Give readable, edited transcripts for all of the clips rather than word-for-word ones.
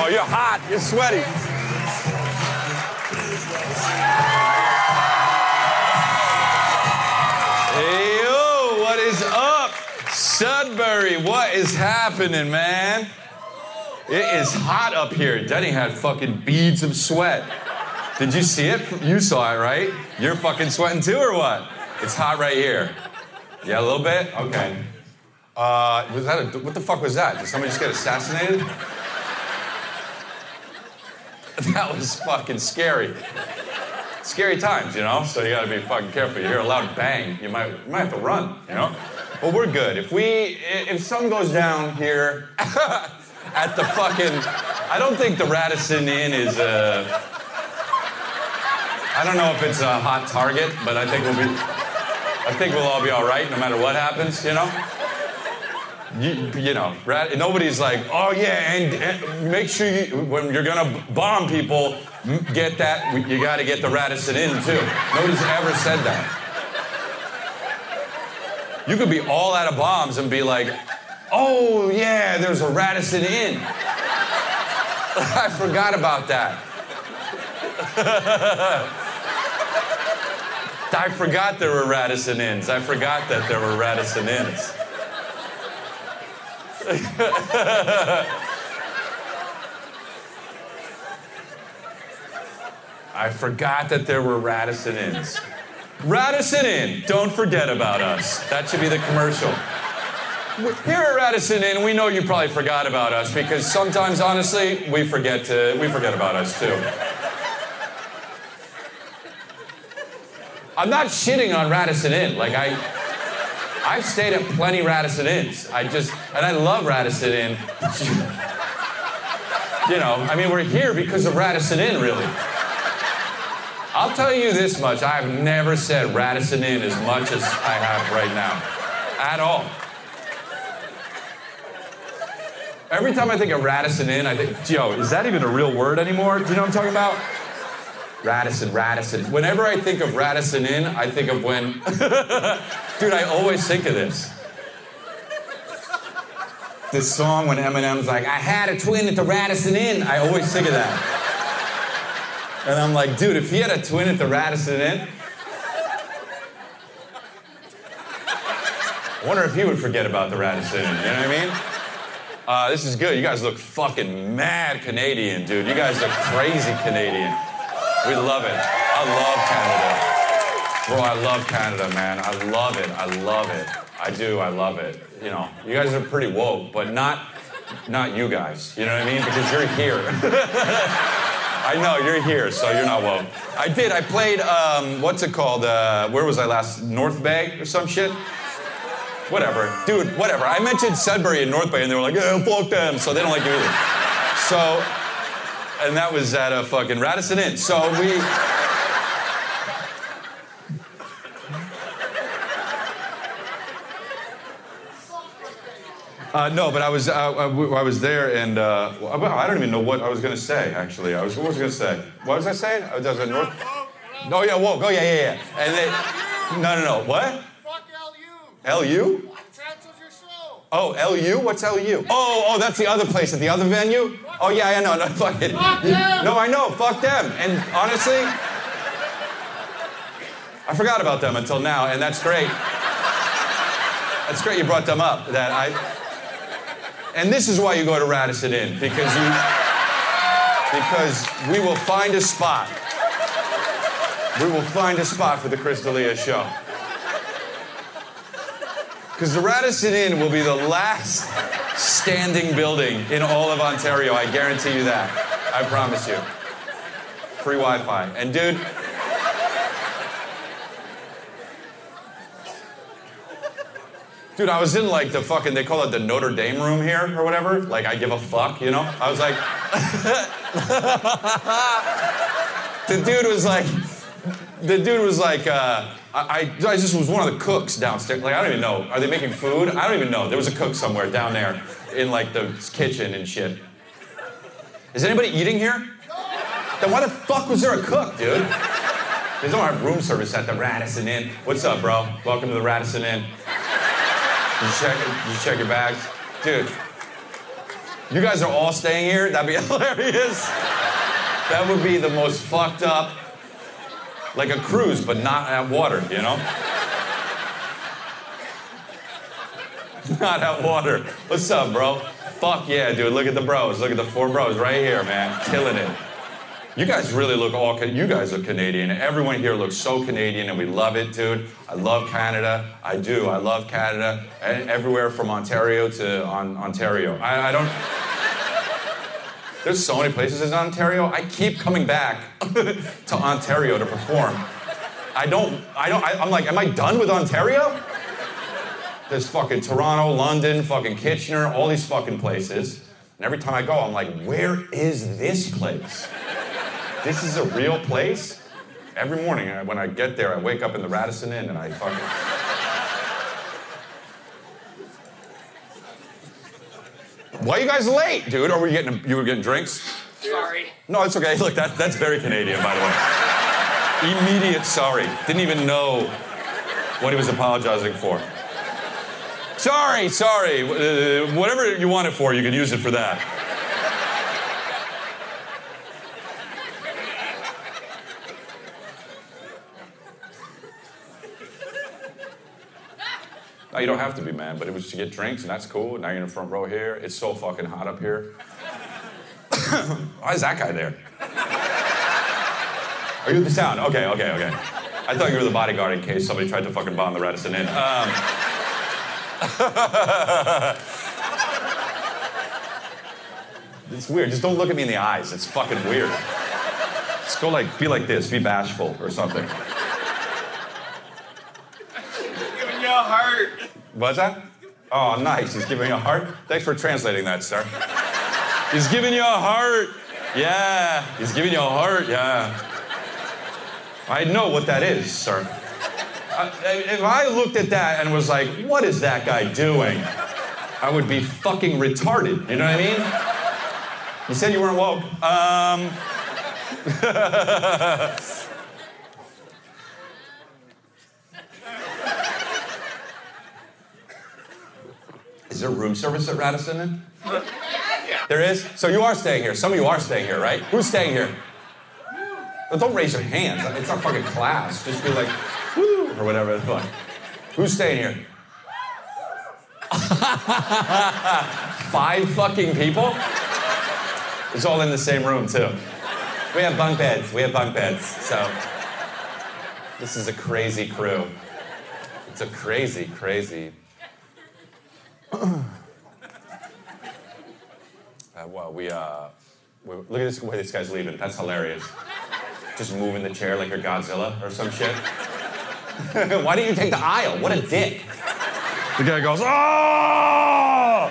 Oh, you're hot. You're sweaty. Hey, yo, what is up? Sudbury, what is happening, man? It is hot up here. Denny had fucking beads of sweat. Did you see it? You saw it, right? You're fucking sweating too, or what? It's hot right here. Yeah, a little bit? Okay. What the fuck was that? Did somebody just get assassinated? That was fucking scary. Scary times, you know? So you gotta be fucking careful. You hear a loud bang, you might have to run, you know? But we're good. If something goes down here at the fucking, I don't think the Radisson Inn is I don't know if it's a hot target, but I think we'll all be all right no matter what happens, you know? You know, nobody's like, oh yeah, and make sure when you're gonna bomb people, get that, you gotta get the Radisson Inn too. Nobody's ever said that. You could be all out of bombs and be like, oh yeah, there's a Radisson Inn. I forgot about that. I forgot there were Radisson Inns. I forgot that there were Radisson Inns. I forgot that there were Radisson Inns. Radisson Inn, don't forget about us. That should be the commercial. Here at Radisson Inn, we know you probably forgot about us because sometimes, honestly, we forget about us too. I'm not shitting on Radisson Inn. Like I've stayed at plenty Radisson Inns. And I love Radisson Inn. You know, I mean, we're here because of Radisson Inn, really. I'll tell you this much, I've never said Radisson Inn as much as I have right now. At all. Every time I think of Radisson Inn, I think, yo, is that even a real word anymore? Do you know what I'm talking about? Radisson. Whenever I think of Radisson Inn, I think of when... Dude, I always think of this. This song when Eminem's like, I had a twin at the Radisson Inn. I always think of that. And I'm like, dude, if he had a twin at the Radisson Inn, I wonder if he would forget about the Radisson Inn, you know what I mean? This is good. You guys look fucking mad Canadian, dude. You guys look crazy Canadian. We love it. I love Canada. Bro, I love Canada, man. I love it. I love it. I do. I love it. You know, you guys are pretty woke, but not you guys. You know what I mean? Because you're here. I know, you're here, so you're not woke. I played, what's it called? Where was I last? North Bay or some shit? Whatever. Dude, whatever. I mentioned Sudbury and North Bay, and they were like, yeah, fuck them. So they don't like you either. So... And that was at a fucking Radisson Inn. So we... No, but I was there, and I don't even know what I was going to say, actually. What was I going to say? What was I saying? I was at North... Oh, yeah, woke. Oh, yeah. And they... No. What? Fuck LU. LU? Canceled your show. Oh, LU? What's LU? Oh, that's the other place at the other venue? Oh, yeah, I know. No, fuck it. Fuck them. No, I know. Fuck them. And honestly, I forgot about them until now, and that's great. That's great you brought them up. And this is why you go to Radisson Inn, because we will find a spot. We will find a spot for the Chris D'Elia show. Because the Radisson Inn will be the last standing building in all of Ontario. I guarantee you that. I promise you. Free Wi-Fi. And dude... Dude, I was in like the fucking, they call it the Notre Dame room here or whatever. Like, I give a fuck, you know? I was like... The dude was like, I just was one of the cooks downstairs. Like, I don't even know. Are they making food? I don't even know. There was a cook somewhere down there in, like, the kitchen and shit. Is anybody eating here? Then why the fuck was there a cook, dude? They don't have room service at the Radisson Inn. What's up, bro? Welcome to the Radisson Inn. Did you check your bags? Dude. You guys are all staying here? That'd be hilarious. That would be the most fucked up, like a cruise, but not at water, you know? Not at water. What's up, bro? Fuck yeah, dude. Look at the bros. Look at the 4 bros right here, man. Killing it. You guys really look you guys are Canadian. Everyone here looks so Canadian, and we love it, dude. I love Canada. I do. I love Canada. Everywhere from Ontario to Ontario. I don't... There's so many places in Ontario. I keep coming back to Ontario to perform. I'm like, am I done with Ontario? There's fucking Toronto, London, fucking Kitchener, all these fucking places. And every time I go, I'm like, where is this place? This is a real place? Every morning when I get there, I wake up in the Radisson Inn and I fucking... Why are you guys late, dude? Or you were getting drinks? Sorry. No, it's okay. Look, that's very Canadian, by the way. Immediate sorry. Didn't even know what he was apologizing for. Sorry. Whatever you want it for, you can use it for that. No, you don't have to be, man, but it was to get drinks, and that's cool. Now you're in the front row here. It's so fucking hot up here. Why is that guy there? Are you the sound? Okay. I thought you were the bodyguard in case somebody tried to fucking bomb the Radisson Inn. It's weird. Just don't look at me in the eyes. It's fucking weird. Just go be like this. Be bashful or something. Giving you a heart. What's that? Oh, nice. He's giving you a heart? Thanks for translating that, sir. He's giving you a heart. Yeah. He's giving you a heart. Yeah. I know what that is, sir. If I looked at that and was like, what is that guy doing? I would be fucking retarded. You know what I mean? You said you weren't woke. Is there room service at Radisson Inn? There is? So you are staying here. Some of you are staying here, right? Who's staying here? Well, don't raise your hands. It's not fucking class. Just be like, woo, or whatever the fuck. Who's staying here? 5 fucking people? It's all in the same room, too. We have bunk beds. So this is a crazy crew. It's a crazy... look at this way this guy's leaving. That's hilarious. Just moving the chair like you're Godzilla or some shit. Why didn't you take the aisle? What a dick. The guy goes, oh!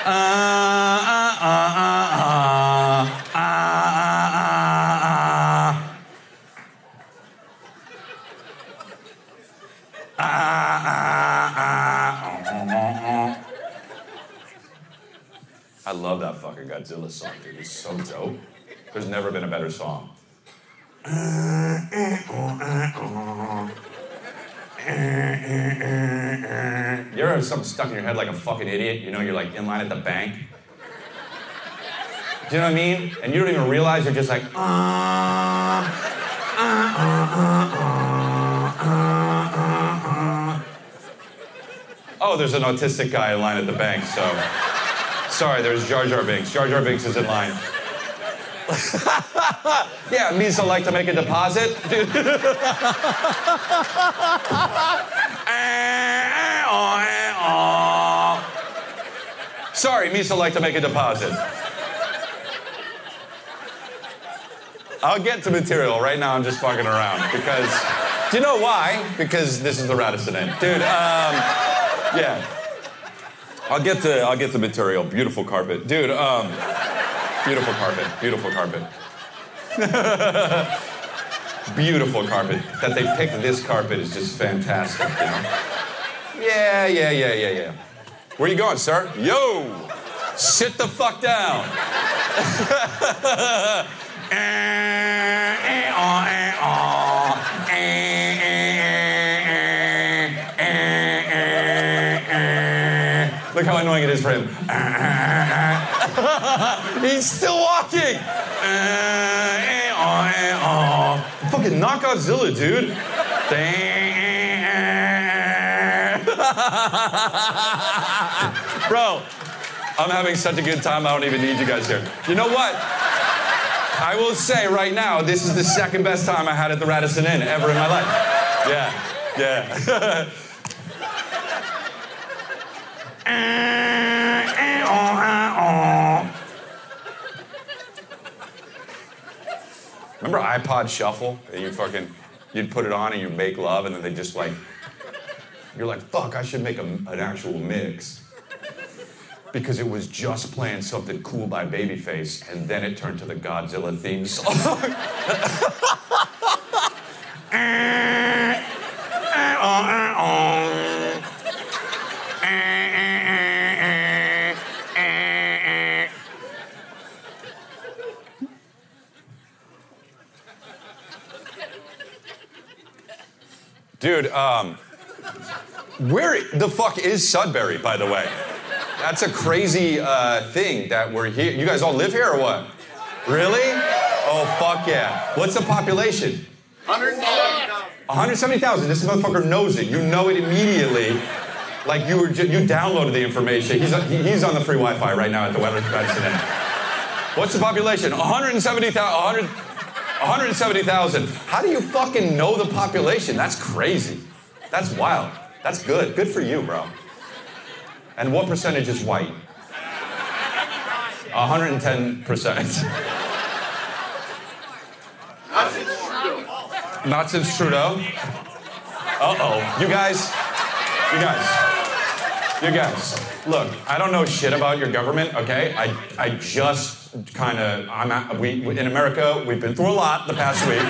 I love that fucking Godzilla song, dude. It's so dope. There's never been a better song. You ever have something stuck in your head like a fucking idiot? You know, you're like in line at the bank. Do you know what I mean? And you don't even realize you're just like, Oh, there's an autistic guy in line at the bank, so... Sorry, there's Jar Jar Binks. Jar Jar Binks is in line. Yeah, Misa like to make a deposit. Sorry, Misa like to make a deposit. I'll get to material. Right now, I'm just fucking around because... Do you know why? Because this is the Radisson Inn. Dude, yeah. I'll get to material. Beautiful carpet. Dude, beautiful carpet. Beautiful carpet. Beautiful carpet. That they picked this carpet is just fantastic, you know? Yeah. Where you going, sir? Yo! Sit the fuck down. Look how annoying it is for him. He's still walking. Fucking knock out Zilla, dude. Bro, I'm having such a good time, I don't even need you guys here. You know what? I will say right now, this is the second best time I had at the Radisson Inn ever in my life. Yeah. Remember iPod Shuffle? You'd put it on and you'd make love and then they just like, you're like, fuck, I should make an actual mix. Because it was just playing something cool by Babyface and then it turned to the Godzilla theme song. Dude, where the fuck is Sudbury, by the way? That's a crazy thing that we're here. You guys all live here or what? Really? Oh, fuck yeah. What's the population? 170,000. 170,000. This motherfucker knows it. You know it immediately. Like you downloaded the information. He's on the free Wi-Fi right now at the Radisson Inn. What's the population? 170,000. How do you fucking know the population? That's crazy. That's wild. That's good. Good for you, bro. And what percentage is white? 110%. Not since Trudeau. Uh-oh. You guys. Look, I don't know shit about your government, okay? I just kind of, in America, we've been through a lot the past week,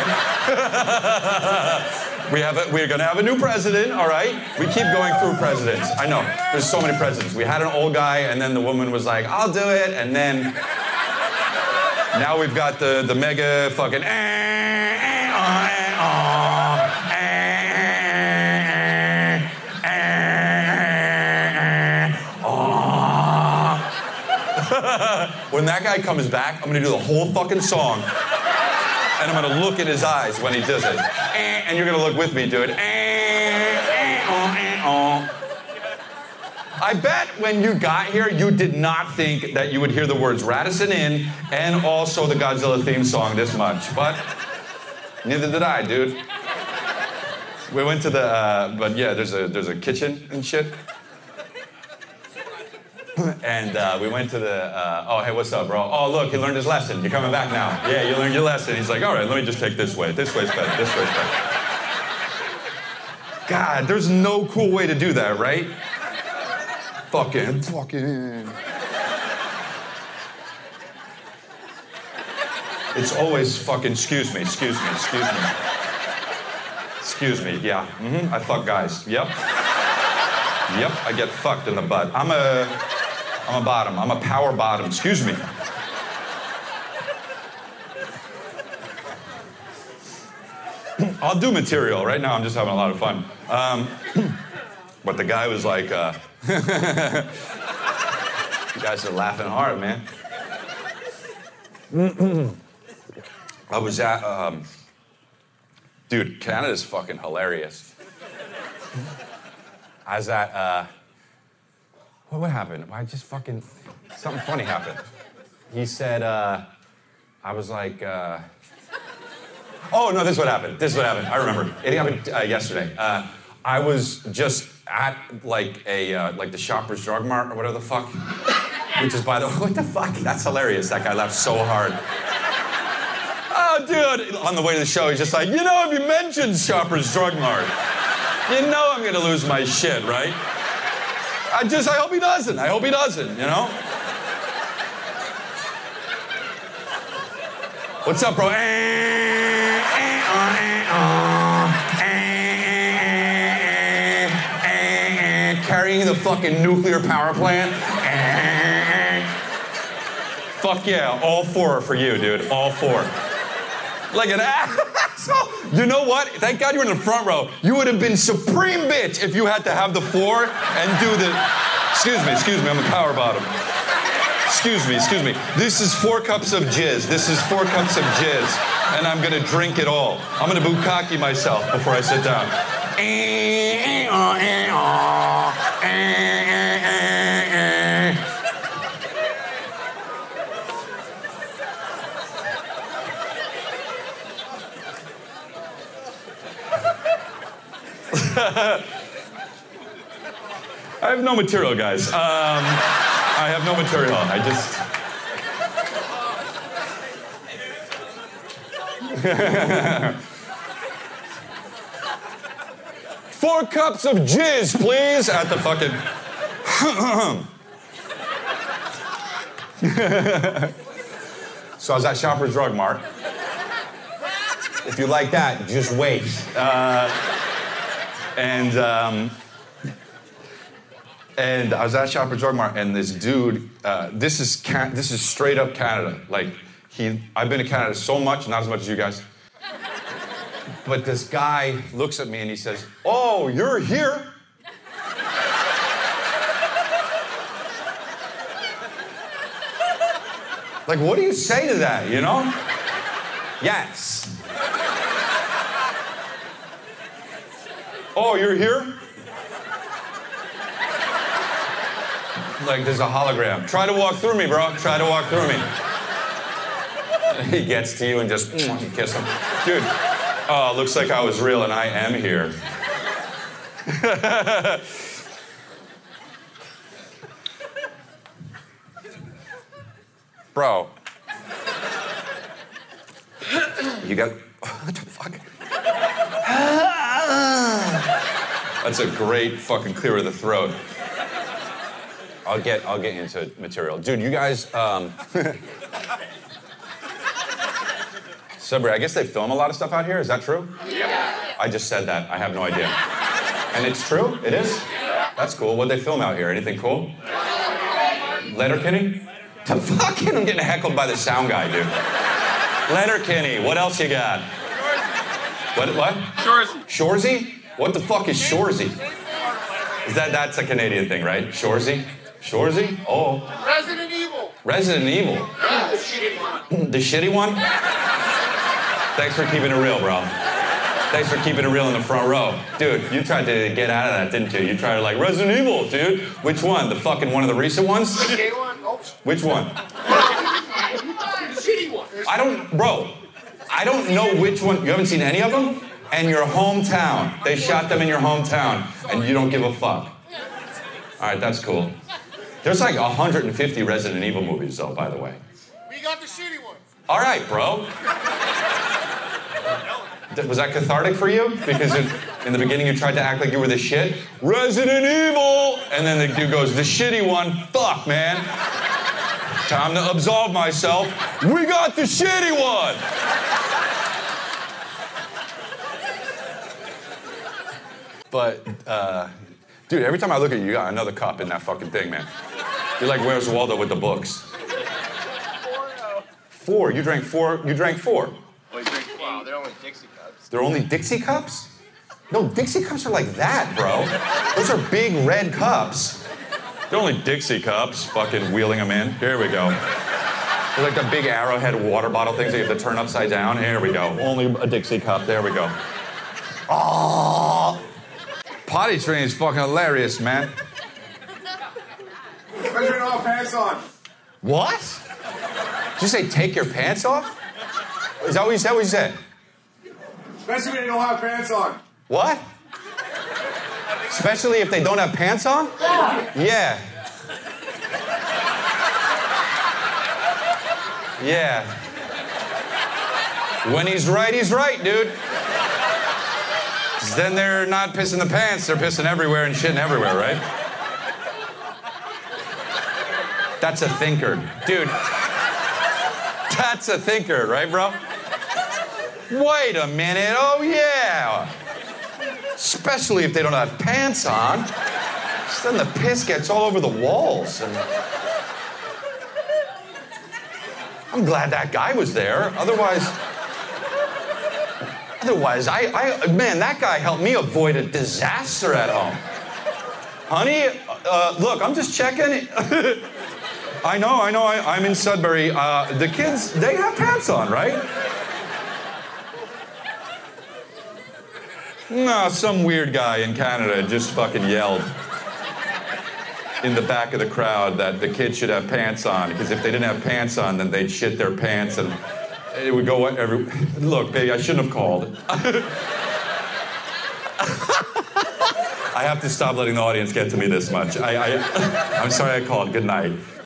okay? We're gonna have a new president, all right? We keep going through presidents. I know, there's so many presidents. We had an old guy, and then the woman was like, I'll do it, and then now we've got the mega fucking When that guy comes back, I'm gonna do the whole fucking song. And I'm gonna look in his eyes when he does it. And you're gonna look with me, dude. I bet when you got here, you did not think that you would hear the words Radisson Inn and also the Godzilla theme song this much. But neither did I, dude. We went to but yeah, there's a kitchen and shit. And we went to oh, hey, what's up, bro? Oh, look, he learned his lesson. You're coming back now. Yeah, you learned your lesson. He's like, all right, let me just take this way. This way's better. This way's better. God, there's no cool way to do that, right? Fucking. It's always fucking, excuse me, yeah. I fuck guys, yep. Yep, I get fucked in the butt. I'm a bottom. I'm a power bottom. Excuse me. I'll do material. Right now, I'm just having a lot of fun. But the guy was like, you guys are laughing hard, man. I was at, dude, Canada's fucking hilarious. I was at, what happened? I just fucking, something funny happened. He said, I was like, oh, no, this is what happened. I remember. It happened yesterday. I was just at, like, the Shoppers Drug Mart or whatever the fuck. Which is, by the way, what the fuck? That's hilarious. That guy laughed so hard. Oh, dude. On the way to the show, he's just like, you know, if you mentioned Shoppers Drug Mart, you know I'm gonna lose my shit, right? I hope he doesn't, you know? What's up, bro? Carrying the fucking nuclear power plant. Fuck yeah, all four are for you, dude, all four. Like an asshole. You know what? Thank God you were in the front row. You would have been supreme bitch if you had to have the floor and do the... Excuse me, I'm a power bottom. Excuse me. This is 4 cups of jizz. And I'm gonna drink it all. I'm gonna bukkake myself before I sit down. I have no material, guys. I have no material. I just... 4 cups of jizz, please, at the fucking... So I was at Shoppers Drug Mart. If you like that, just wait. And I was at Shoppers Drug Mart, and this dude, this is straight up Canada. Like, I've been to Canada so much, not as much as you guys. But this guy looks at me and he says, "Oh, you're here?" Like, what do you say to that, you know? Yes. "Oh, you're here?" Like, there's a hologram. Try to walk through me, bro. Try to walk through me. He gets to you and just you kiss him. Dude, oh, looks like I was real and I am here. Bro. You got... What the fuck? That's a great fucking clear of the throat. I'll get into material. Dude, you guys, Sudbury, I guess they film a lot of stuff out here. Is that true? Yeah. I just said that. I have no idea. And it's true? It is? That's cool. What'd they film out here? Anything cool? Letterkenny? The fucking... I'm getting heckled by the sound guy, dude. Letterkenny. What else you got? What? Shoresy. Shoresy? What the fuck is Shoresy? That's a Canadian thing, right? Shoresy? Shoresy? Oh. Resident Evil. Resident Evil. Yeah, the shitty one. The shitty one? Thanks for keeping it real, bro. Thanks for keeping it real in the front row. Dude, you tried to get out of that, didn't you? You tried to like, Resident Evil, dude. Which one? The fucking one of the recent ones? The gay one? Oh. Which one? The shitty one. I don't know which one. You haven't seen any of them? And your hometown. They shot them in your hometown, and you don't give a fuck. All right, that's cool. There's like 150 Resident Evil movies, though, by the way. We got the shitty ones. All right, bro. Was that cathartic for you? Because in the beginning you tried to act like you were the shit. Resident Evil! And then the dude goes, the shitty one. Fuck, man. Time to absolve myself. We got the shitty one! But, dude, every time I look at you, you got another cup in that fucking thing, man. You're like, where's Waldo with the books? 4. You drank 4? You drank 4? Well, you drink 4. They're only Dixie cups. They're only Dixie cups? No, Dixie cups are like that, bro. Those are big red cups. They're only Dixie cups. Fucking wheeling them in. Here we go. They're like the big arrowhead water bottle things that you have to turn upside down. Here we go. Only a Dixie cup. There we go. Oh. Potty training is fucking hilarious, man. Put your no pants on. What? Did you say take your pants off? Is that what you said? What you said? Especially when you don't have pants on. What? Especially if they don't have pants on? Yeah. Yeah. When he's right, dude. 'Cause then they're not pissing the pants, they're pissing everywhere and shitting everywhere, right? That's a thinker. Dude. That's a thinker, right, bro? Wait a minute. Oh, yeah. Especially if they don't have pants on. Then the piss gets all over the walls. And I'm glad that guy was there. Otherwise, man, that guy helped me avoid a disaster at home. Honey, look, I'm just checking. I know. I'm in Sudbury. The kids, they have pants on, right? No, some weird guy in Canada just fucking yelled in the back of the crowd that the kids should have pants on, because if they didn't have pants on, then they'd shit their pants and it would go every... Look, baby, I shouldn't have called. I have to stop letting the audience get to me this much. I'm sorry I called. Good night.